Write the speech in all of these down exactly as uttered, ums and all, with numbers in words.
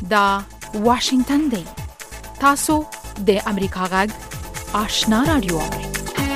دا واشنگتن دی. تاسو د امریکا غږ آشنا رادیو اورئ.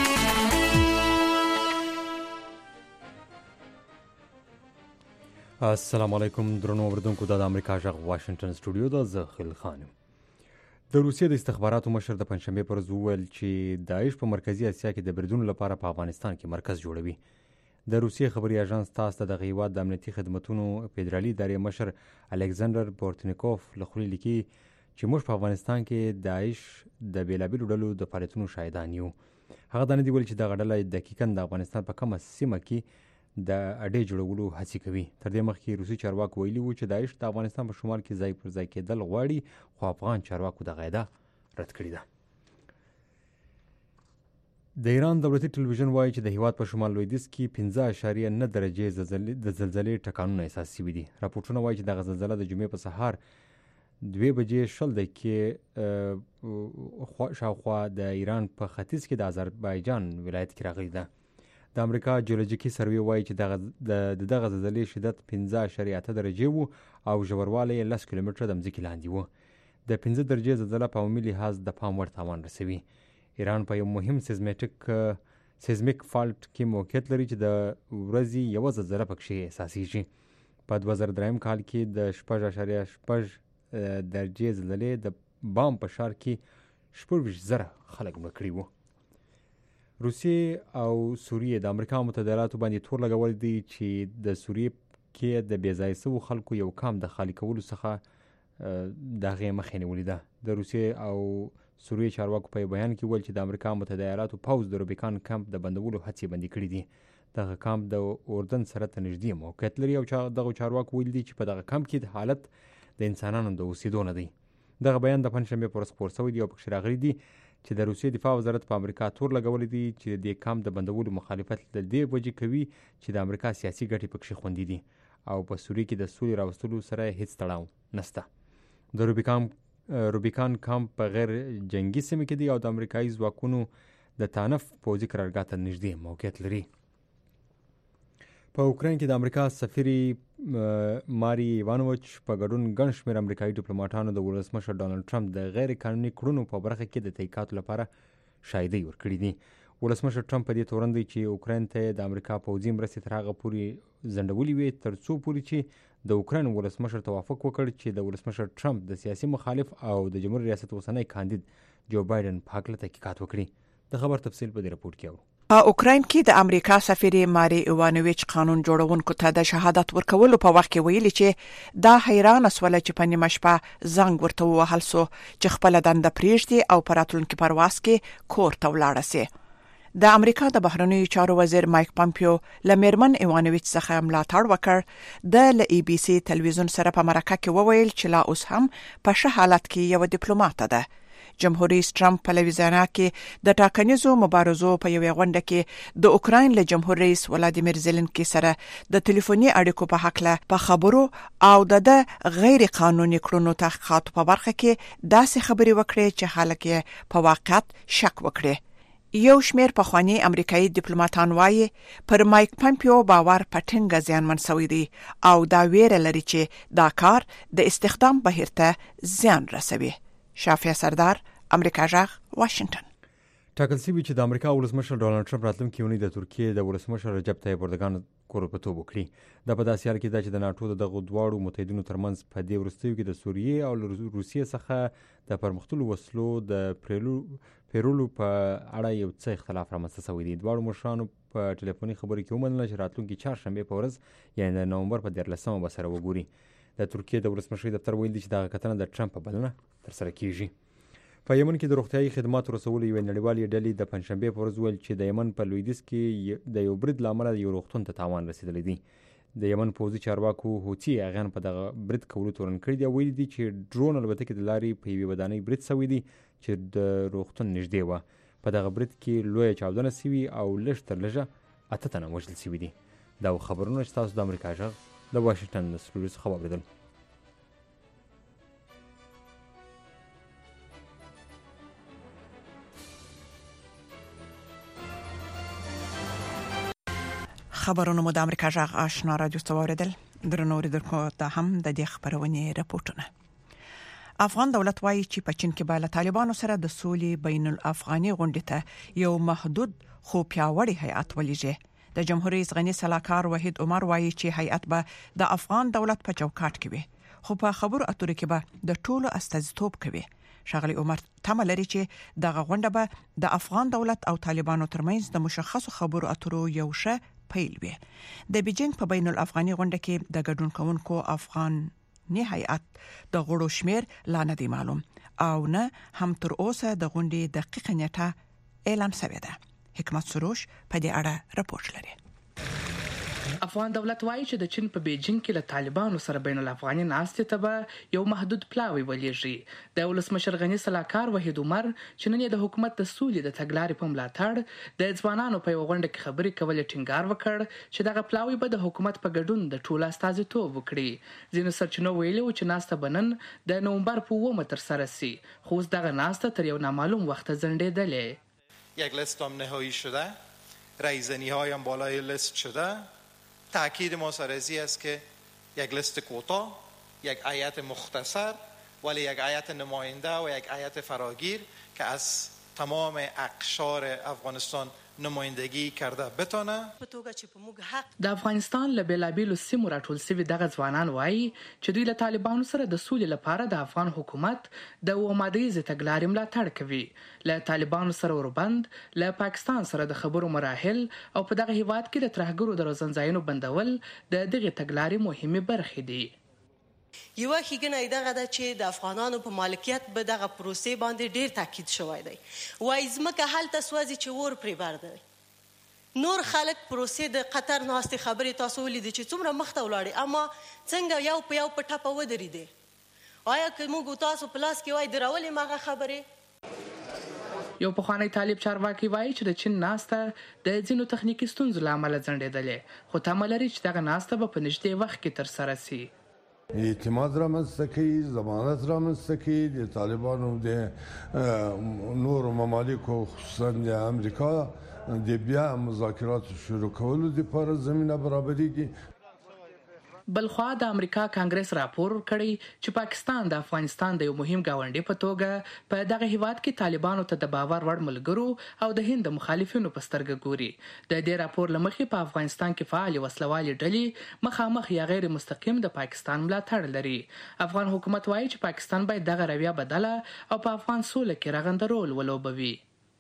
السلام علیکم درنو اوریدونکو، دا د امریکا غږ واشنگټن سټوډیو ده. زه خلیل خان یم. د روسیې د استخباراتو مشر د پنځشنبې پر ورځ وویل چې داعش په مرکزي اسیا کې د بریدونو لپاره په افغانستان کې مرکز جوړوي. د روسیې خبري اژانس تاس ته د هیواد د امنیتي خدمتونو فدرالي ادارې مشر الکساندر بورتنیکوف له خولې لیکي چې موږ په افغانستان کې داعش د بیلابیلو ډلو د فعالیتونو شاهدان یو. هغه دا نه دی ویلي چې دغه ډله دقیقاً د افغانستان په کومه سیمه کې د اډې جوړولو هڅې کوي. تر دې مخکې روسي چارواکو ویلي وو چې داعش د افغانستان په شمال کې ځای پر ځای کېدل غواړي، خو افغان چارواکو دغه ادعا رد کړې ده. د ایران دولتي ټلویزیون وایي چې د هیواد په شمال لویدیځ کې پنځه اعشاریه نه درجې د زلزلې ټکانونه احساس شوي دي. راپورټونه وایي چې دغه زلزله د جمعې په سهار دوه بجې شل دقیقې شاوخوا د ایران په ختیځ کې د آذربایجان ولایت کې راغلې ده. د امریکا جیولوجیکي سروې وایي چې دغه د دغه زلزلې شدت پنځه اعشاریه اته درجې وو او ژوروالی یې لس کیلومتره د ځمکې لاندې وو. د پنځه درجې زلزله په عمومي لحاظ د پام وړ تاوان رسوي. ایران په یو مهم سیزمیټک سیزمیک فالټ کې موقعیت لري چې د ورځې یوه زلزله پکښې احساسیږي. په دوه زره دریم کال کې د شپږ اعشاریه شپږ درجې زلزلې د بام په ښار کې شپږ ویشت زره خلک مړه کړي وو. روسیې او سوریې د امریکا متحده ایالاتو باندې تور لګولی دی چې د سوریې کې د بې ځایه شوو خلکو یو کام د خالي کولو څخه د هغې مخې نیولې ده. د روسیې او سوریې چارواکو په بیان کې ویل چې د امریکا متحده ایالاتو پوځ د روبیکان کمپ د بندولو هڅې بندي کړي دي. دغه کمپ د اردن سره ته نږدې موقعیت لري او دغه چارواکو ویل دي چې په دغه کمپ کې د حالت د انسانانو د اوسېدو نه دی. دغه بیان د پنځشنبې په ورځ خپور شوی دی او پکښې راغلی دي چې د روسیې دفاع وزارت په امریکا تور لګولی دی چې د دې کمپ د بندولو مخالفت د دې وجې کوي چې د امریکا سیاسي ګټې پکښې خوندي دي او په سوریې کې د سولې راوستلو سره هیڅ تړاو نشته. د روبیکان روبیکان کمپ په غیر جنگي سیمه کې دی او د امریکایي ځواکونو د تانف پوځي قرارګاه ته نږدې موقعیت لري. په اوکراین کې د امریکا سفیرې ماري ایوانووچ په ګډون ګڼ شمېر امریکایي ډیپلوماټانو د ولسمشر ډانلډ ټرمپ د غیر قانوني کړنو په برخه کې د تحقیقاتو لپاره شاهدۍ ورکړي دي. ولسمشر ټرمپ په دې تورن دی چې اوکراین ته د امریکا پوځي مرستې تر هغه پورې ځنډولې وې تر څو پورې چې د اوکراین ولسمشر توافق وکړ چې د ولسمشر ټرمپ د سیاسي مخالف او د جمهور ریاست اوسنی کاندید جو بایدن په هکله تحقیقات وکړي. د خبر تفصیل په دې رپورټ کې اورو. په اوکراین کې د امریکا سفیرې ماري ایوانووچ قانون جوړونکو ته د شهادت ورکولو په وخت کې ویلي چې دا حیرانه سوله چې په نیمه شپه زنګ ورته ووهل سو چې خپله دنده پرېږدي او په راتلونکي پرواز کې کور ته ولاړه سي. د امریکا د بهرنیو چارو وزیر مایک پامپیو له میرمن ایوانووچ څخه ملاتړ وکړ. د ل ای بي سي تلویزیون سره په مرکه کې وویل چې لا اوس هم په ښه حالت کې یو ډیپلوماټ ده. جمهوریت رئیس ټرمپ په لویزیانا کې د ټاکنیزو مبارزو په یوې غونډه کې د اوکراین له جمهور رئیس ولادیمیر زيلنسکي سره د ټلیفوني اړیکو په حق له په خبرو او د غیر قانوني کړنو تحقیقاتو په برخه کې داسې خبرې وکړې چې خلک یې په واقعیت شک وکړي. یو شمیر پخوانی امریکایي ډیپلوماټان وایي پر مایک پامپیو باور پټنګ زیانمن شوی دی او دا ویره لري چې دا کار د استخدام بهیر ته زیان رسوي. شافیا سردار، امریکا غږ، واشنگټن. ټاکل شوي چې د امریکا ولسمشر ډانلډ ټرمپ راتلونکي اونۍ د ترکیې د ولسمشر رجب طیب اردوغان کوربه‌توب وکړي. دا په داسې حال کې ده چې د ناټو د دغو دواړو متحدینو ترمنځ په دې وروستیو کې د سوریې او روسیې څخه د پرمختللو وسلو د پیرولو په اړه یو څه اختلاف رامنځته شوی دی. دواړو مشرانو په ټلیفوني خبرو کې ومنله چې راتلونکي چهارشنبې په ورځ یعنې د نومبر په دیارلسمه به سره وګوري. د ترکیې د ولسمشرۍ دفتر ویل دی چې دغه کتنه د ټرمپ په بلنه ترسره کیږي. په یمن کې د روغتیايي خدماتو رسولو یوې نړیوالې ډلې د پنځشنبې په ورځ ویل چې د یمن په لویدیځ کې د یو برید له امله یو روغتون ته تاوان رسېدلی دی. د یمن پوځي چارواکو هوتي اغیان په دغه برید کولو تورن کړي دي او ویلي دي چې ډرون الوتکې د لارې په یوې ودانۍ برید شوی دی چې د روغتون نږدې وه. په دغه برید کې لویه چاودنه شوي او لږ تر لږه اته تنه وژل شوي دي. دا خبرونه چې تاسو د امریکا غږ د واشنګټن له سټوډیو څخه واورېدل. خبرونه مو د امریکا غږ آشنا رادیو څخه واوریدل. درنو اوریدونکو ته هم د دې خبرونې راپورټونه. افغان دولت وايي چې په چین کې به له طالبانو سره د سولې بین الافغاني غونډې ته یو محدود خو پیاوړی هیئت ولېږي. د جمهور رئیس غنی سلاکار وحید عمر وايي چې هیئت به د افغان دولت په چوکاټ کې وي، خو په خبرو اترو کې به د ټولو استازیتوب کوي. ښاغلي عمر تمه لري چې دغه غونډه به د افغان دولت او طالبانو ترمنځ د مشخصو خبرو اترو یو ښه پیل وي. د بیجینګ په بین الافغاني غونډه کې د ګډون کوونکو افغان نه هیئت د غړو شمیر لا نه دی معلوم او نه هم تر اوسه د غونډې دقیقه نیټه اعلان شوې ده. حکمت سروش په دې اړه راپور لري. افغان دولت وايي چې د چین په بیجینګ کې له طالبانو سره بین الافغاني ناستې ته به یو محدود پلاوی ولېږي. د ولسمشر غنی سلاکار وحید عمر چې نن د حکومت د سولې د تګلارې په ملاتړ د ځوانانو په یو غونډه کې خبرې کولې ټینګار وکړ چې دغه پلاوی به د حکومت په ګډون د ټولو استازیتوب وکړي. ځینو سرچینو ویلي و چې ناسته بنن د نومبر په اوومه ترسره سي، خو اوس دغه ناسته تر یو نامعلوم وخت ځنډېدلې. یک لیست هم نهایی شده، رایزنی‌های هم بالای لیست شده. تأکید ما سرازی است که یک لیست کوتاه، یک هیئت مختصر ولی یک هیئت نماینده و یک هیئت فراگیر که از تمام اقشار افغانستان نمایندگی کرده بتونه. د افغانستان له بیلابیلو سیمو راټول شوي دغه ځوانان وایي چې دوی له طالبانو سره د سولې لپاره د افغان حکومت د اوه مادیزې تګلارې ملاتړ کوي. له طالبانو سره وربند، له پاکستان سره د خبرو مراحل او په دغه هیواد کې د ترهګرو د روزنځایونو بندول د دغه تګلارې مهمه برخې دي. یو ښېګڼه دغه ده چې د افغانانو په مالکیت به دغه پروسې باندې ډیر تاکید شوی دی. وایي ځمکه هلته سوځي چې اور پرې بار دی. نور خلک پروسې د قطر ناستې خبرې تاسو ولیدې چې څومره مخته ولاړې، اما څنګه یو په یو په ټپه ودرېدې. آیا که موږ تاسو په لاس کې وای درولې مغه خبرې؟ یو پخوانی طالب چارواکي وایي چې د چین ناسته د ځینو تخنیکي ستونزو له امله ځنډېدلې، خو تمه لري چې دغه ناسته به په نږدې وخت کې ترسره سي. اعتماد رامنځته کوي، ضمانت رامنځته کوي د طالبانو د نورو ممالکو خصوصا د امریکا د بیا مذاکرات شروع کولو لپاره زمینه برابرېږي. بلخوا د امریکا کانګرس راپور کړی چې پاکستان د افغانستان د یو مهم گاونډي په توګه په دغه هیواد کې طالبانو ته د باور وړ ملګرو او د هند مخالفینو په سترګه ګوري. د دې راپور له مخې په افغانستان کې فعال وسلوالې ډلې مخامخ یا غیر مستقیم د پاکستان ملاتړ لري. افغان حکومت وایي چې پاکستان باید دغه رویه بدله او په افغان سوله کې رغنده رول ولوبوي.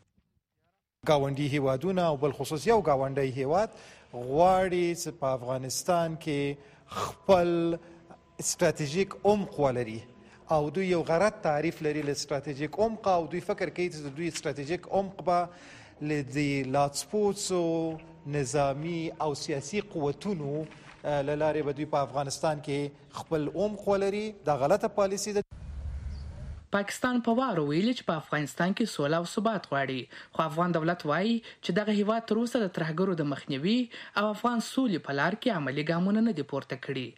گاونډي هیوادونه او بل خصوص یو گاونډي هیواد غواړي چې په افغانستان کې خپل استراتیژیک عمق ولري او دوی یو غلط تعریف لري له استراتیژیک عمق او دوی فکر کوي چې دوی استراتیژیک عمق به ل لاتسپوتسو نظامی او سیاسي قوتونو له لارې به دوی په افغانستان کې خپل عمق ولري. دا غلطه پالیسي ده. پاکستان په واره ویلي چې په افغانستان کې سوله او ثبات غواړي، خو افغان دولت وایي چې دغه هیواد تر اوسه د ترهګرو د مخنیوي او افغان سولې په لار کې عملي ګامونه نه دي پورته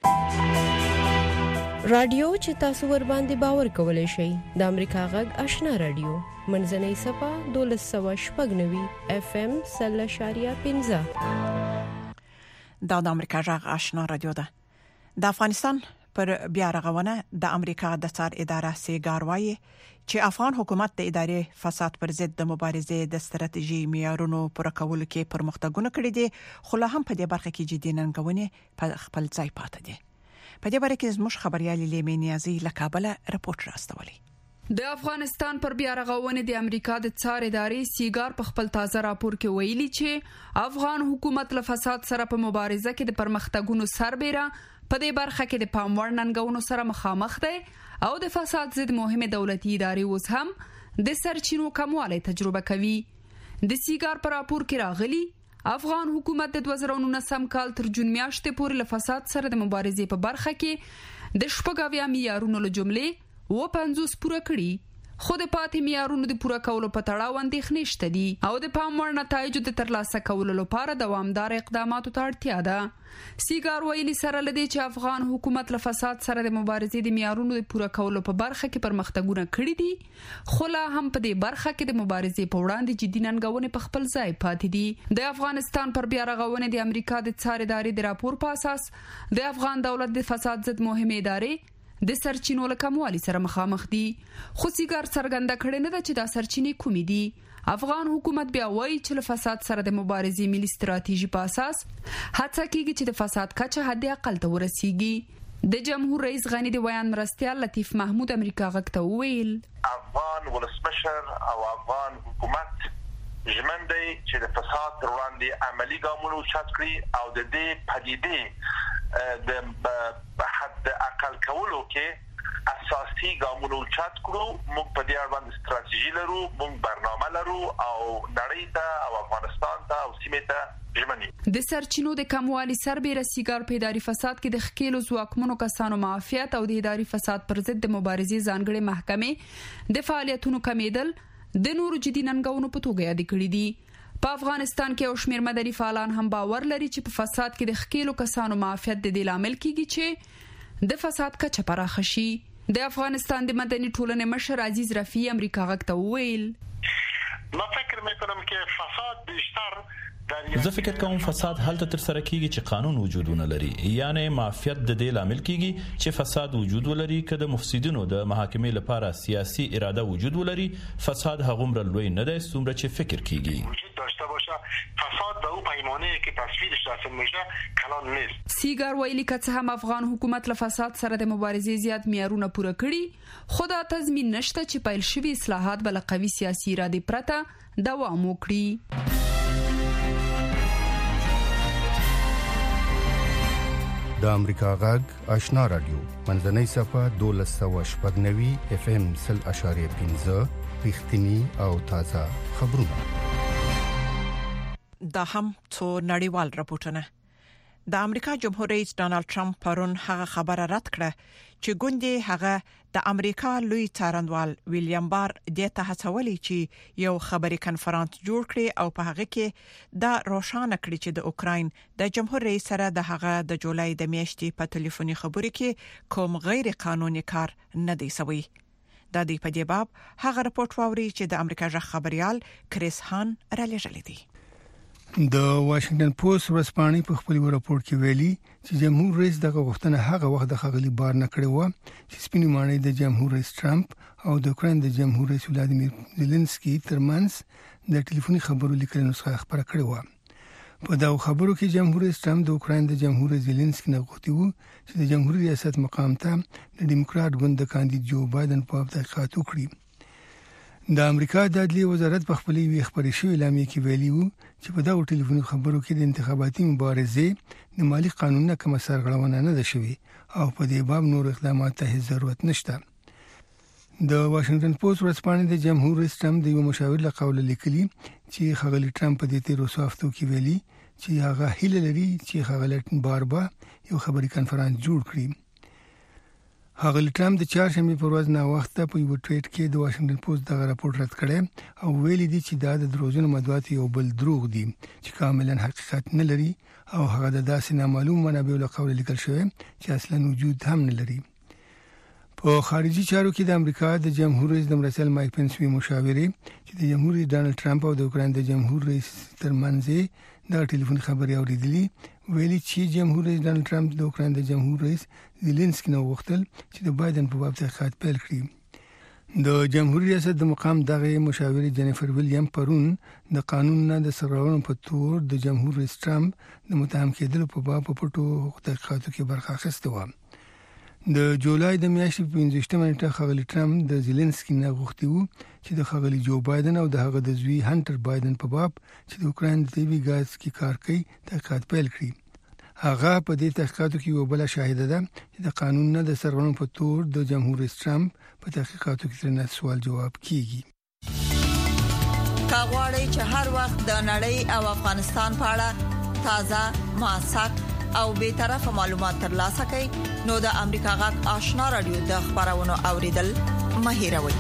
کړي. رادیو چې تاسو ور باندې باور کولای شئ د امریکا غږ آشنا رادیو منځنۍ صفه دولس سوه شپږ نوي اف ام سل اشاریه پنځه. دا د امریکا غږ آشنا رادیو ده. د افغانستان پر بیا رغونه د امریکا د څار اداره سیګار وايي چې افغان حکومت د ادارې فساد پر ضد د مبارزې د ستراتیژي معیارونو پر کولو کې پرمختګونه کړي دي، خو لا هم په دې برخه کې جدي ننګونې په خپل ځای پاتې دي. په دې برخه کې زموږ خبريالي لیمه نیازي له کابل راپورټ راستولي. د افغانستان پر بیا رغونې د امریکا د څار ادارې سیګار په خپل تازه راپور کې ویلي چې افغان حکومت له فساد سره په مبارزه کې د پرمختګونو سربېره په دې برخه کې د پام وړ ننګونو سره مخامخ دی او د فساد ضد مهمه دولتي ادارې اوس هم د سرچینو کموالی تجربه کوي. د سیګار پر راپور کې راغلي افغان حکومت د دوه زره نولسم کال تر جون میاشتې پورې له فساد سره د مبارزې په برخه کې د شپږ اویا معیارونو له جملې اوه پنځوس پوره کړي، خو د پاتې معیارونو د پوره کولو په تړاو اندېښنې شته دي او د پام وړ نتایجو د ترلاسه کولو لپاره دوامدار اقداماتو ته اړتیا ده. سیګار ویلي سره لدی چې افغان حکومت له فساد سره د مبارزې د معیارونو د پوره کولو په برخه کې پرمختګونه کړي دي، خو لا هم په دې برخه کې د مبارزې په وړاندې جدي ننګونې په خپل ځای پاتې دي. د افغانستان پر بیا رغونې د امریکا د څار ادارې د راپور په اساس د افغان دولت د فساد ضد مهمه ادارې د سرچینو له کموالي سره مخامخ دي. خو سیګار څرګنده کړې نه ده چې دا سرچینې کومې دي. افغان حکومت بیا وایي چې له فساد سره د مبارزې ملي ستراتیژي په اساس هڅه کیږي چې د فساد کچه حد اقل ته ورسیږي. د جمهور رئیس غنی د بیان مرستیال لطیف محمود امریکا غږ ته وویل افغان ولسمشر او افغان حکومت ژمن دی چې د فساد پر وړاندې عملي ګامونه اوچت کړي او د دې پدیدې د حد اقل کولو کې اساسي ګامونه اوچت کړو. موږ په دې اړه باندې ستراتیژي لرو، موږ برنامه لرو او نړۍ ته او افغانستان ته او سیمې ته ژمن یو. د سرچینو د کموالي سربېره سیګار په اداري فساد کې د ښکېلو ځواکمنو کسانو معافیت او د اداري فساد پر ضد د مبارزې ځانګړې محکمې د فعالیتونو کمیدل د نورو جدي ننګونو په توګه یاد کړی دي. په افغانستان کې او شمیر مدني فعالان هم باور لري چې په فساد کې د ښکېلو کسانو معافیت د دې لامل کیږي چې د فساد کچه پراخه شي. د افغانستان د مدني ټولنې مشر عزیز رفیع امریکا غږ ته وویل ما فکر میکنم که فساد بیشتر زه فکر کوم فساد هلته تر سره کیږي چې قانون وجودونه لري، یعنی معافیت د دې لامل کیږي چې فساد وجود ولري. که د مفسدینو د محاکمې لپاره سیاسي اراده وجود ولري فساد هغومره لوی نه دی څومره چې فکر کیږي. وجود داشته باشه فساد به او پیمانه که تصویرش رسم میشه کلان نیست. سیګار ویلي که څه هم افغان حکومت له فساد سره د مبارزې زیات معیارونه پوره کړي خو دا تضمین نشته چې پیل شوي اصلاحات به له قوي سیاسي ارادې پرته دوام وکړي. د امریکا غږ آشنا رادیو منځنۍ صفه دولس سوه شپږ نوي اف ام سل اشاریه پنځه رښتینی او تازه خبرونه. دا هم څو نړیوال راپورټونه. د امریکا جمهور رئیس ډانلډ ټرمپ پرون هغه خبره رد کړه چې ګوندې هغه د امریکا لوی څارنوال ویلیام بار د ته هڅولې چې یو خبري کنفرانس جوړ کړي او په هغه کې دا روښانه کړي چې د اوکراین د جمهور رئیس سره د هغه د جولای د میاشتې په ټلیفوني خبرو کې کوم غیر قانوني کار نه دی شوی. د دې په جواب هغه راپورټ ووري چې د امریکا ژغ خبريال کریس هان را لېږلی دی. د واشنگټن پوسټ ورځپاڼې په خپل راپور کې ویلي چې جمهور رئیس دغه غوښتنه هغه وخت د خغلی بار نه کړې و چې سپینې ماڼۍ د جمهور رئیس ټرمپ او د اوکراین د جمهور رئیس ولادیمیر زيلنسکي ترمنځ د ټلیفوني خبرو لیکل نسخه خبره کړې و. په دا خبرو کې جمهور رئیس ټرمپ د اوکراین د جمهور رئیس زيلنسکي نه غوښتي وو چې د جمهوریت ریاست مقام ته د ډیموکرات ګوند د کاندید جو بایدن په اړه تحقیقات وکړي. د امریکا د عدلي وزارت په خپلې وی خبرې شوې اعلامیه کې ویلي وو چې په دغه ټلیفوني خبرو کې د انتخاباتي مبارزې د مالی قانونونو کومه سرغړونه نه ده شوې او په دې باب نور اقدامات ته هیڅ ضرورت نشته. د واشنگټن پوسټ ورځپاڼې د جمهور رئیس ټرمپ د یو مشاور له قوله لیکلي چې خغلی ټرمپ په دې تیرو هفتو کې ویلي چې هغه هیله لري چې خغلی باربا یو خبري کنفرانس جوړ کړي. هغه ټرمپ د چهارشنبه پر ورځ نه وخت په یو ټویټ کې د واشنگټن پوسټ دغه راپور رد کړی او ویلي دي چې دا د دروژن مدعوات یو بل دروغ دي چې کاملا حقیقت نه لري او هغه د داسې نامعلوم منابع له قوله لیکل شوی چې اصلا وجود هم نه لري. په خارجي چارو کې د امریکا د جمهور رئیس د مرسل مایک پنس وی مشاوري چې د جمهور رئیس ډانلډ ټرمپ او د اوکراین د جمهور رئیس ترمنځ د ټلیفون خبري اوریدلي ویلي چې جمهور رئیس ډانلډ ټرمپ د اوکراین د جمهور رئیس زيلنسکي نو وغوښتل چې د بایدن په باب تحقیقات پیل کړي. د جمهوریت ریاست د مقام دغه مشاوري جنیفر ویلیام پرون د قانون نه د سرغړونو په تور د جمهور رئیس ټرمپ د متهم کېدلو په باب په پټو تحقیقاتو کې برخه اخیسته و. د جولای د میاشتې په پنځه نیټه خغلی ټرمپ د زيلنسکي نه غوښتي وو چې د خغلی جو بایدن او د هغه د زوی هانټر بایدن په باب چې د اوکراین د طبي غاز کې کار کوي تحقیقات پیل کړي. هغه په دې تحقیقاتو کې یو بل شاهده ده چې د قانون نه د سرغړونو په تور د جمهور رئیس ټرمپ په تحقیقاتو کې ترنه سوال جواب کیږي. کاغوري چې هر وخت د نړۍ او افغانستان په اړه تازه موثق او به طرفه معلومات ترلاسه کړئ نو د امریکا غږ آشنا رادیو د خبرونو اوریدل مهیروي.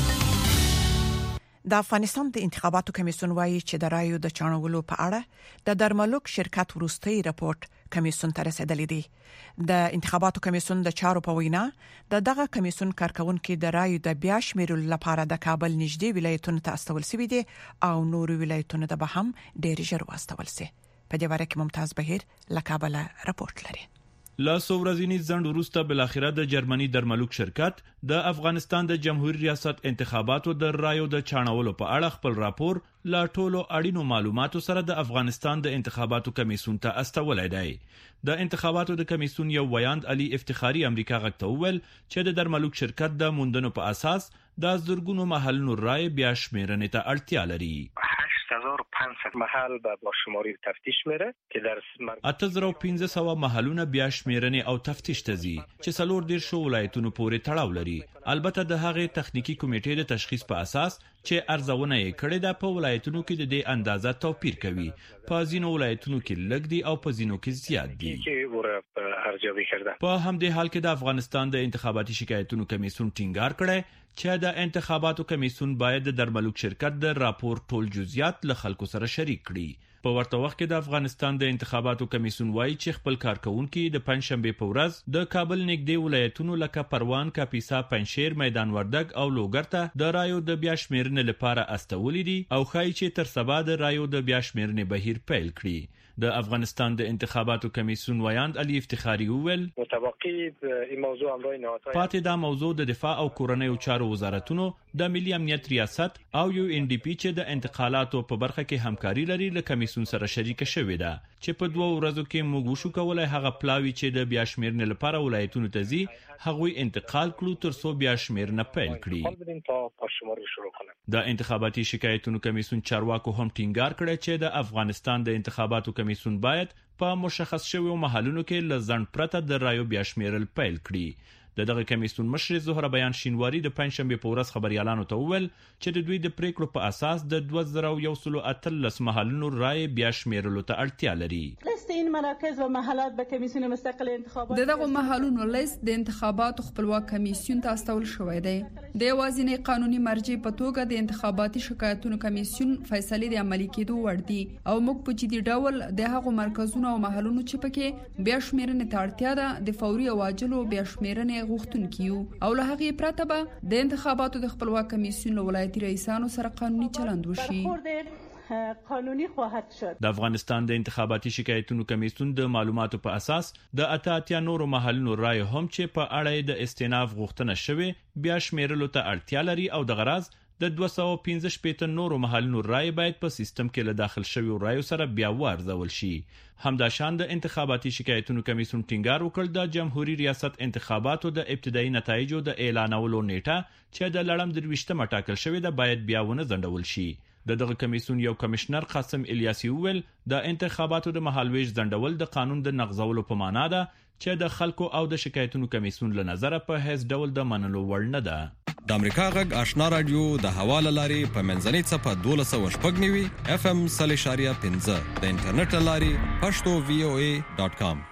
د افغانستان د انتخاباتو کمیسیون وایي چې د رایو د چانولو په اړه د درملوک شرکت وروستي راپورټ کمیسیون ته رسیدلی دی. د انتخاباتو کمیسیون د چارو په وینا د دغه کمیسیون کارکونکو د رایو د بیا شمیرلو لپاره د کابل نږدې ولایتونو ته استول شوی دي او نور ولایتونو ته به هم ډېر ژر واستول شي. په دې اړه کې ممتاز بهیر له کابل راپورټ لري. لا سورزینی ځند وروسته بل اخره د جرمني درملوک شرکت د افغانستان د جمهوریت ریاست انتخاباتو د رایو د چانولو په اړه خپل راپور لا ټولو اړینو معلوماتو سره د افغانستان د انتخاباتو کمیسیون ته استولای دی. د انتخاباتو د کمیسیون یو ویاند علي افتخاری امریکا غږ ته وویل چې د درملوک شرکت د موندنو په اساس د زرګونو محلونو رای بیا شمیرنې ته اړتیا لري. هشت هزار و پانصد محل به با شماری تفتیش میره که در اته زره و پنځه سوه محلونه بیا شمیرنې او تفتیش ته ځي چې څلور دېرش ولایتونو پورې تړاو لري. البته د هغې تخنیکی کمیټې د تشخیص په اساس چې ارزونه یې کړې ده په ولایتونو کې د دې اندازه توپیر کوي. په ځینو ولایتونو کې لږ دي او په ځینو کې زیات دي. په همدې حال کې د افغانستان د انتخاباتي شکایتونو کمیسیون ټینګار کړی چې د انتخاباتو کمیسیون باید د درملوک شرکت د راپور ټول جزئیات له خلکو سره شریک کړي. په ورته وخت کې د افغانستان د انتخاباتو کمیسیون وایي چې خپل کارکونکي د پنځشنبه په ورځ د کابل نږدې ولایتونو لکه پروان، کاپیسا، پنجشیر، میدان وردګ او لوګر ته د رایو د بیا شمیرنې لپاره استولې دي او ښایي چې تر سبا د رایو د بیا شمیرنې بهیر پیل کړي. د افغانستان د انتخاباتو کمیسیون ویاند علي افتخاری وویل متوقع این موضوع امرای نهادهای پاتې دا موضوع د دفاع او کورنیو چارو وزارتونو د ملي امنیت ریاست او یو ان ډي پی چې د انتقالاتو په برخه کې همکاري لري له کمیسیون سره شریک شوې ده چې په دوه ورځو کې موږ وشو کولای هغه پلاوی چې د بیا شمیرنې لپاره ولایتونو ته ځي هغوی انتقال کړو تر څو بیا شمیرنه پیل کړي. د انتخاباتي شکایتونو کمیسیون چارواکو هم ټینګار کړی چې د افغانستان د انتخاباتو کمیسیون باید په مشخص شویو محلونو کې له ځنډ پرته د رایو بیا شمیرل پیل کړي. د دغه کمیسیون مشر زهره بیان شینواری د پنځشنبه په ورځ خبريالانو ته وویل چې د دوی د پریکړو په اساس د دوه زره یو سل او اتلس محلونو رای بیا شمیرلو ته اړتیا لري. لیست این مراکز و محلات به کمیسیون مستقل انتخابات دغه محلونو لیست د انتخاباتو خپلواک کمیسیون ته استول شوی دی. د یوازینی قانوني مرجع په توګه د انتخاباتي شکایتونو کمیسیون فیصله د عملي کېدو وړ دي او موږ په جدي ډول د هغو مرکزونو او محلونو چې پکې بیا شمیرنې ته اړتیا ده د فوري او عاجلو بیا شمیرنې غوښتون کیو او له هغې پرته به د انتخاباتو د خپلواک کمیسیون له ولایتي رئیسانو سره قانوني چلند وشي. قانوني خواهد شد. د افغانستان د انتخاباتي شکایتونو کمیسیون د معلوماتو په اساس د اته اتیا نورو محلونو رای هم چې په اړه د استئناف غوښتنه شوې بیا شمیرلو ته اړتیا لري او د غرض د دوه سوه او پنځه شپېته نورو محلونو رای باید په سیستم کې له داخل شویو رایو سره بیا وارزول شي. همداشان د انتخاباتي شکایتونو کمیسیون ټینګار وکړ د جمهوریت ریاست انتخاباتو د ابتدایي نتایجو د اعلانولو نیټه چې د لړم درویشتمه ټاکل شوې ده باید بیا ونه ځنډول شي. د دغه کمیسیون یو کمشنر قاسم الیاسی وویل د انتخاباتو د مهالویش ځنډول د قانون د نقضولو په معنا ده چې د خلکو او د شکایتونو کمیسیون له نظره په هیڅ ډول د منلو وړ نه ده. د امریکا غږ آشنا رادیو د حواله لاري په منځنۍ صفه دولس سوه شپږ نوي اف ام صلی شاریه پنځه د انټرنیټ لاري پښتو وی او ای ډاٹ کام.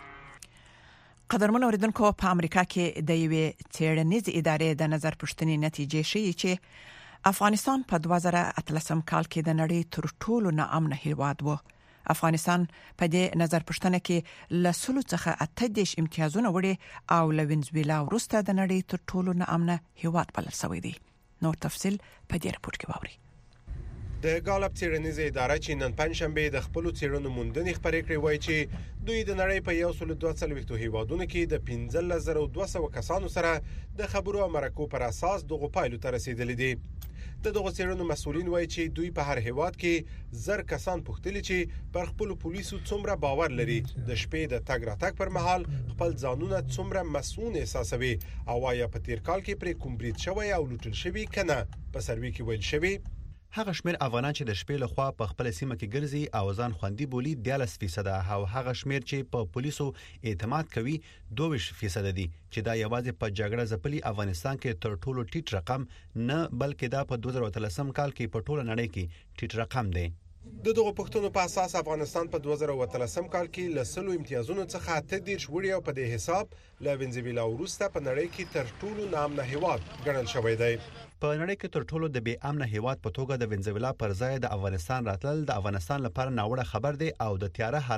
قدرمن اوریدونکو په امریکا کې د یوې څېړنیزې ادارې د نظر پوښتنې نتیجې ښیي چې افغانستان په دوه زره اتلسم کال کې د نړۍ تر ټولو ناامنه هیواد و. افغانستان په دې نظر پوښتنه کې له سلو څخه اته دېرش امتیازونه وړي او له وینزویلا وروسته د نړۍ تر ټولو ناامنه هیواد بلل شوی دی. نور تفصیل په دې راپور کې واورئ. د ګالپ څېړنیزې اداره چې نن پنځشنبه د خپل څېړنو موندنې خبرې کړې وایي چې دوی د نړۍ په یو سل دوه څلوېښت هیوادونو کې د پنځلس زره دوه سوه کسانو سره د خبرو او مرکو پر اساس دغه پایلو ته رسیدلي دي. د دغه څېړنو مسؤلین وایي چې دوی په هر هیواد کې زر کسان پوښتلي چې پر خپل پولیسو څومره باور لري د شپې د تګ راتګ پر مهال خپل ځانونه څومره مسؤل احساسوي او آیا په تیر کال کې پرې کوم برید شوی او لوټل شوی کنه. په سروي کې ویل شوی هغه شمیر افغانان چې د شپې له خوا په خپل سیمه کې ګرځي او ځان خوندي بولی دیارلس فیصد او هغه شمیر چې په پولیسو اعتماد کوي دوه ویشت فیصد دي چې دا یوازې په جګړه ځپلي افغانستان کې تر ټولو ټیټ رقم نه بلکې دا په دوه زره اتلسم کال کې په ټوله نړۍ کې ټیټ رقم دی. د دغه پښتنو په اساس افغانستان په دوه زره اتلسم کال کې له سلو امتیازونو څخه اته دېرش وړي او په دې حساب له وینزویلا وروسته په نړۍ کې تر ټولو ناامنه هیواد ګڼل شوی دی. په نړۍ کې تر ټولو د بې امنه هیواد په توګه د وینزویلا پر ځای د افغانستان راتلل د افغانستان لپاره ناوړه خبر دی او د تیاره حالت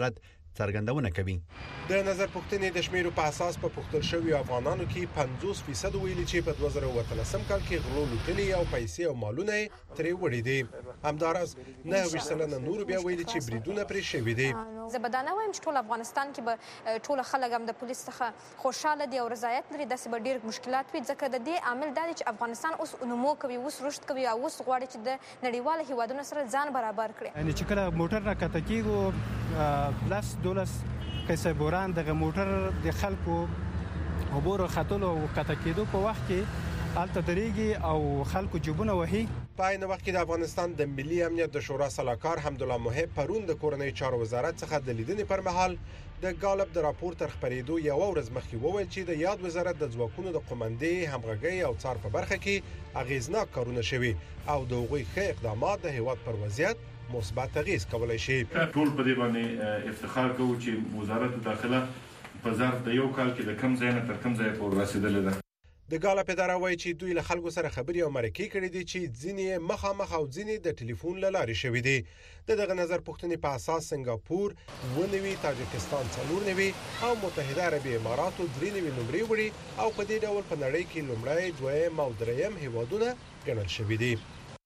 څرګندونه کوي. د نظر پوښتنې د شمیرو په اساس په پوښتل شوی افغانانو کې پنځوس فیصد ویلي چې په دوه زره اتلسم کال کې غلو لوټلي او پیسې او مالونه ترې وړي دي. همدارس نه ویشت سلنه نور بیا ویلي چې بریدونه پرې شوي دي. زه به دا نه وایم چې ټول افغانستان کې به ټول خلک هم د پولیس څخه خوشاله دي او رضایت لري. داسې به ډېر مشکلات وي ځکه د دې عامل دا دی چې افغانستان اوس نمو کوي، اوس رشد کوي او اوس غواړي چې د نړیوالو هیوادونو سره ځان برابر کړي. یعنی چې کله موټر راکته کېږو لس دولس قصه بوران دغه موټر د خلکو عبور خطلو او کته کېدو په وخت کې الته درېږي او خلکو جوبونه وهي. په عین وخت کې د افغانستان د ملي امنیت د شورا سلاکار حمدالله محب پرون د کورنۍ چارو وزارت څخه د لیدنې پر مهال د غالب د راپور تر خبرېدو یو ورځ مخکې وویل چې د یاد وزارت د ځواکونو د قومندې همغږي او څار په برخه کې اغیزناک کارونه شوي او د هغوی ښه اقدامات د هیواد پر وضعیت مثبت اغیز کولای شي. ټول په دې باندې افتخار کوو چې وزارت داخله په ظرف د یو کال کې د کم ځای نه تر کم ځای پورې رسیدلې ده. د غالب اداره وایي چې دوی له خلکو سره خبري او مرکې کړې دي چې ځینې مخامخ او ځینې د ټلیفون له لارې شوي دي. د دغه نظر پوښتنې په اساس سنگاپور ونوي، تاجکستان څلور نوي او متحده عربي اماراتو درې نوي نمرې وړي او په دې ډول په نړۍ کې لومړی، دویم او دریم هیوادونه ګڼل شوي دي.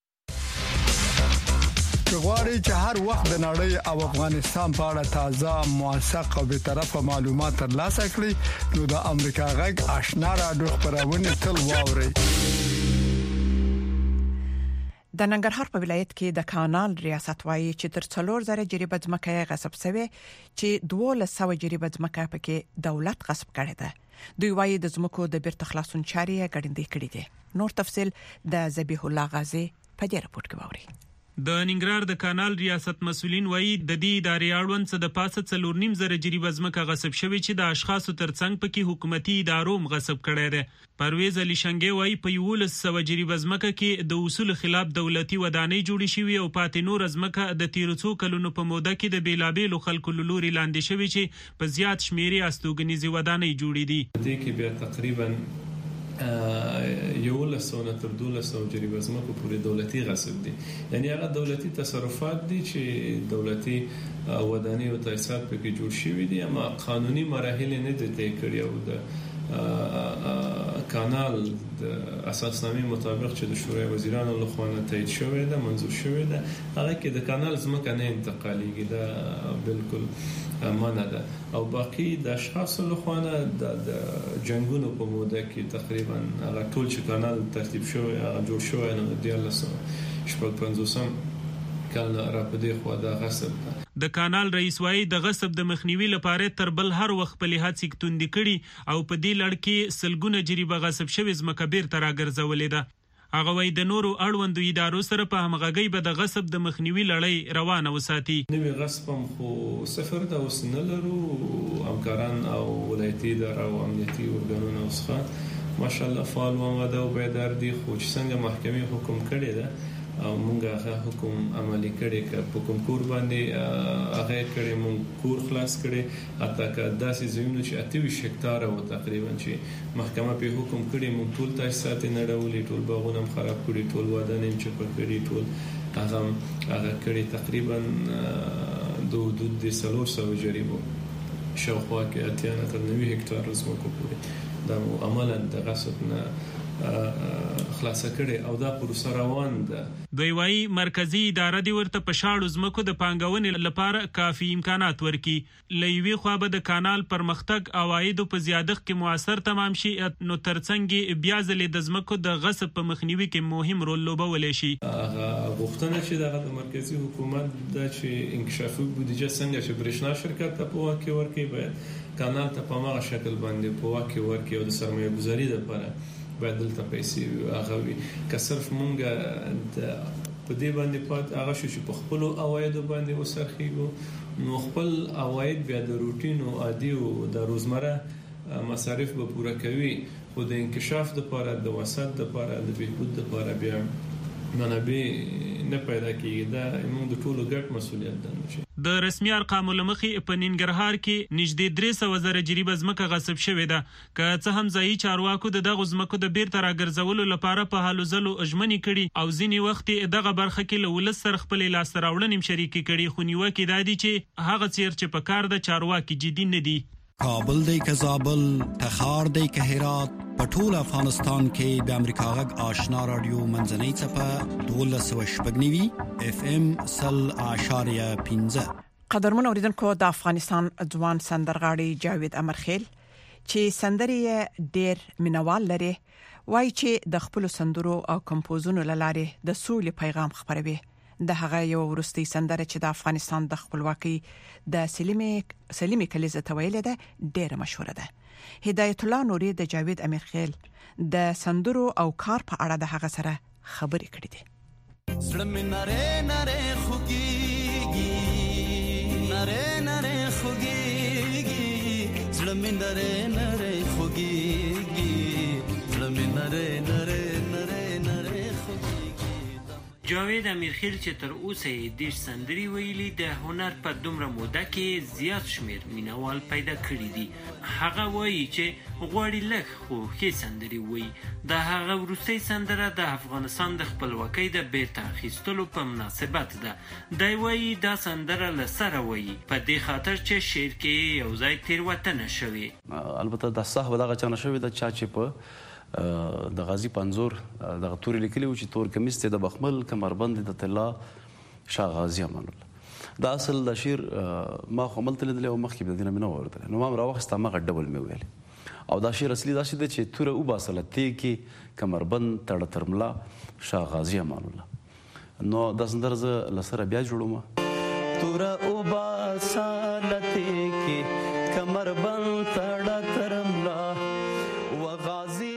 غواړي چې هر وخت د نړۍ او افغانستان په اړه تازه، موثق او به طرفه معلومات ترلاسه کړئ نو د امریکا غږ آشنا رادیو خبرونه تل واورئ. د ننګرهار په ولایت کې د کانال ریاست وايي چې تر څلور زره جریبه ځمکه غصب شوی چې دوه سوه جریبه ځمکه پکې دولت غصب کړی ده. دوی وايي د ځمکو د بیرته خلاصون چارې غړندې کړې دي. نور تفصيل د ذبیح الله غازی په دې راپور کې ووري. د ننګرهار د کانال ریاست مسولین وایي د دې ادارې اړوند څه د پاسه څلور نیم زره جریبه ځمکه غصب شوی چې د اشخاصو ترڅنګ پکې حکومتي ادارو غصب کړی دی. پرویز علي شنګي وایي په یولس سوه جریبه ځمکه کې د اصول خلاف دولتي ودانۍ جوړې شوې او پاتې نور ځمکه د تیر څو کلونو په موده کې د بیلابېلو خلکو له لوري لاندې شوې چې په زیات شمیرې استوګنیزې ودانۍ جوړې دي. دې کې بیا تقریبا یو لسونه تر دولسو جریبه ځمکو پورې دولتي غصب دي. یعنی هغه دولتي تصرفات دي چې دولتي ودانۍ او تاسیسات پکې جوړ شوي دي اما قانوني مراحل نه دي طی کړي او د کانال د اساسنامې مطابق چې د شورای وزیرانو لخوا تایید شوی ده، منظور شوی ده، هغه کې د کانال ځمکه نه انتقالېږي. دا بالکل منع ده او باقي د اشخاص لخوا د جنگونو په موده کې تقریبا هغه ټول چې کانال ترتیب شوی هغه جوړ شوی نو د دیالس شپږ پنځوسم کال را پدې خو دا غصب ده. د کانال رئیس وايي د غصب د مخنیوي لپاره تر بل هر وخت په لحاظ کې توندې کړي او په دې لړ کې سلګونه جریبه غصب شوی ځمکه بیرته راګرځولې ده. هغه وايي د نورو اړوندو ادارو سره په همغږۍ به د غصب د مخنیوي لړۍ روانه وساتي. نوې غصب هم خو صفر د اوس نه لرو، همکاران او ولایتي اداره او امنیتي ارګانونه اوسه ماشاءالله فعال و آماده او بیدار دي. خو چې څنګه محکمې حکم کړی ده او مونږ هغه حکم عملی کړی که په کوم کور باندې هغه کړی مونږ کور خلاص کړی حتی که داسې ځایونه چې اته ویشت هکټاره و تقریبا چې محکمه په حکم کړی مونږ ټول تاسیسات نه ډولې، ټول باغونه هم خراب کړي، ټول ودانۍ چې په کړي ټول هغه هغه کړی تقریبا د حدود د څلور سوه جریبو شاوخوا کې اتیا نه تر نوي هکټاره ځمکو پورې دا عملا د غصب نه خلاصه کړي او دا پروسه روان ده. دوی وايي مرکزی اداره دی ورته په شاړو ځمکو د پانګونې لپاره کافي امکانات ورکړي. له یوې خوا به د کانال پرمختګ عوایدو په زیادښت کې موثر تمام شي نو ترڅنګ بیا ځلې د ځمکو د غصب په مخنیوي کې مهم رول لوبولی شي. هغه غوښتنه چې دغه د مرکزی حکومت د چې انکشافي بودیجه څنګه چې برېښنا شرکت ته په واقع ورکړي باید کانال ته په هغه شکل باندې په واقع ورکړي او د سرمایه گذاري لپاره باید دلته پیسې هغه وي. که صرف مونږ د په دې باندې پات هغه شو چې په خپل عوایدو باندې وسرخیږو نو خپل عواید بیا د روټین او عادي او د روزمره مصارف به پوره کوي، خو د انکشاف لپاره، د وسط لپاره، د بهبود لپاره بیا منابع نه پیدا کیږي. دا موږ د ټولو ګډ مسولیت ده. د رسمي ارقامو لمخې په ننګرهار کې نږدې درې سوه زره جریبه ځمکه غصب شوې ده. که څه هم ځایي چارواکو د دغو ځمکو د بیرته راګرځولو لپاره په هلو ځلو ژمنې کړي او ځینې وخت دغه برخه کې له ولس سره خپلې لاسته راوړنې شریکې کړي، خو نیوکې دا دي چې هغه څیر چې په کار د چارواکي جدي نه دي. کابل دی که زابل، تخار دی که هرات، په ټول افغانستان کې د امریکا غږ آشنا رادیو منځنۍ څپه دولس سوه شپږ نوي اف ام سل اعشاریه پنځه. قدرمن اوریدونکو، د افغانستان ځوان سندرغاړي جاوید امرخیل چې سندرې ډېر مینوال لري، وایي چې د خپل سندرو او کمپوزونو لاره د سولې پیغام خپروي. د هغه یو ورستي سندره چې د افغانستان د خپلواکۍ د سلیمې سلیمې کلیزه تویل ده ډېر مشهور ده. هدایت الله نوري د جاوید امرخیل د سندرو او کار په اړه د هغه سره خبرې کړې دي. زړه مې نره نره خوږيږي، نره نره خوږيږي، زړه مې نره نره خوږيږي، زړه مې نره نره نره نره خوږيږي. جاوید امیرخیل چې تر اوسه یې دیش سندري ویلي، د هنر په دومره موده کې زیات شمیر مینوال پیدا کړي دي. هغه وایي چې غواړي لږ خو ښې سندري وایي. د هغه وروستۍ سندره د افغانستان د خپلواکۍ د بیرته اخیستلو په مناسبت ده. دی وایي دا سندره له سره وایي په دې خاطر چې شعر کې یو ځای تېروتنه شوې. البته د صح دغه چا نه شوې ده چا چې په د غازی پنځور د توري لیکلي و چې تور کمیس ته د بخمل کمربند د طلا شاه غازی امان الله. دا اصل د شعر ما خو عمل تل او مخکې د دینه منو ورته نو ما راوخسته ما ډبل مې ویل او دا شعر اصلي دا چې د چې تور او باسل ته کې کمربند تړ ترملا شاه غازی امان الله. نو د سندرزه لسره بیا جوړوم تور او باسل ته کې کمربند تړ ترملا و غازی.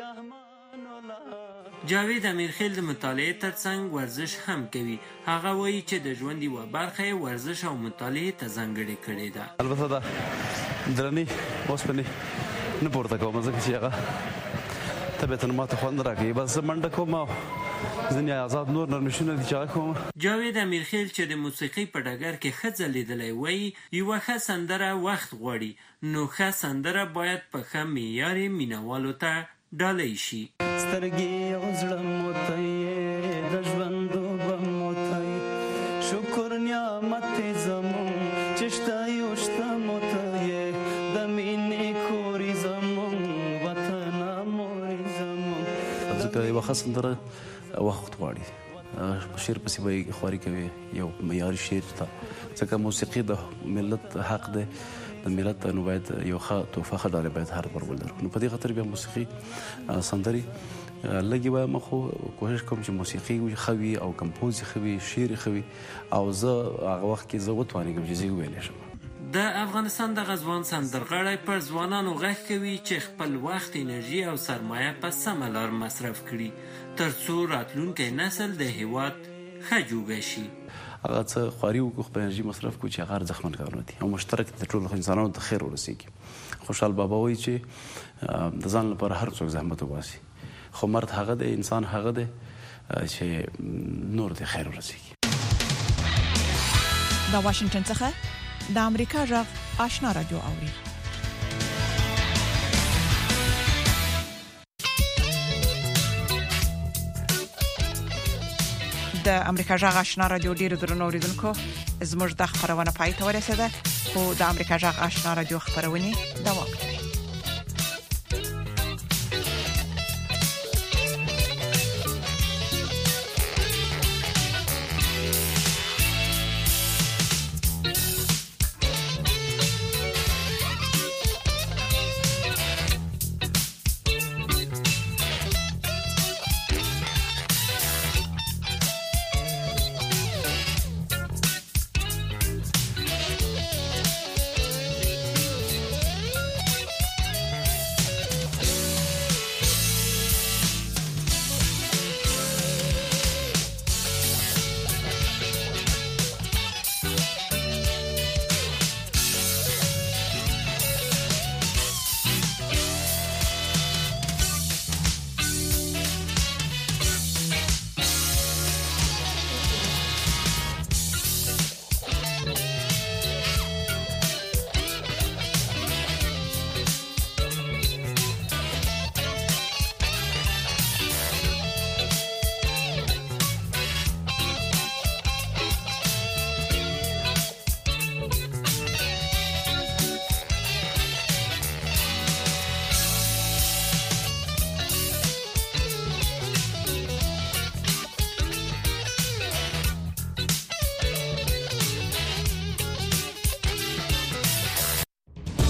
جاوید امیرخیل د مطالعې ترڅنګ ورزش هم کوي. هغه وایي چې د ژوند یوه برخه یې ورزش او مطالعې ته ځانګړې کړې ده. البته دا درنې اوسپنې نه پورته کوم ځکه چې هغه طبیعتا ماته خوند راکوي. بس زه منډه کوم او ځینې آزاد نور نرمشونه دي چې هغه کوم. جاوید امیرخیل چې د موسیقۍ په ډګر کې ښه ځلېدلی وایي یوه ښه سندره وخت غواړي، نو ښه سندره باید په ښه معیار مینوالو ته ډالۍ شي. سترګې او زړه مو ته یې د ژوند اوبه مو ته یې شکر نعمت زمون چې شته یو شته مو ته یې د مینې کورې زمون وطنه مورې زمون. ځکه یوه ښه سندره وخت غواړي. شعر پسې به یې خواري کوي یو معیاري شعر ته، ځکه موسیقي د ملت حق دی، د ملت نو باید یو ښه تحفه ښه ډالۍ باید هر پر ولرو. نو په دې خاطر بیا موسیقي سندري لږې وایم، خو کوشش کوم چې موسیقي ښه وي او کمپوز یې ښه وي، شعر یې ښه وي او زه هغه وخت کې زه وتوانېږم چې زه یې وویلی شم. د افغانستان دغه ځوان سندرغاړی پر ځوانانو غږ کوي چې خپل وخت، انرژي او سرمایه په سمه لار مصرف کړي تر څو راتلونکی نسل د هیواد ښه جوړ شي. هغه څه خواري وکړو خو په انرژي مصرف کړو چې هغه ارزښتمن کارونه دي او مشترک د ټولو انسانانو ته خیر ورسېږي. خوشحال بابا وایي چې د ځان لپاره هر څوک زحمت وباسي، خو مرد هغه دی، انسان هغه دی چې نور ته خیر ورسېږي. د واشنگټن څخه د امریکا غږ آشنا رادیو اوري. د امریکا غږ آشنا رادیو ډیرو درنو اوریدونکو، زموږ د خبرونه پای ته ورسېده، خو د امریکا غږ آشنا رادیو خبرونه دوام لري.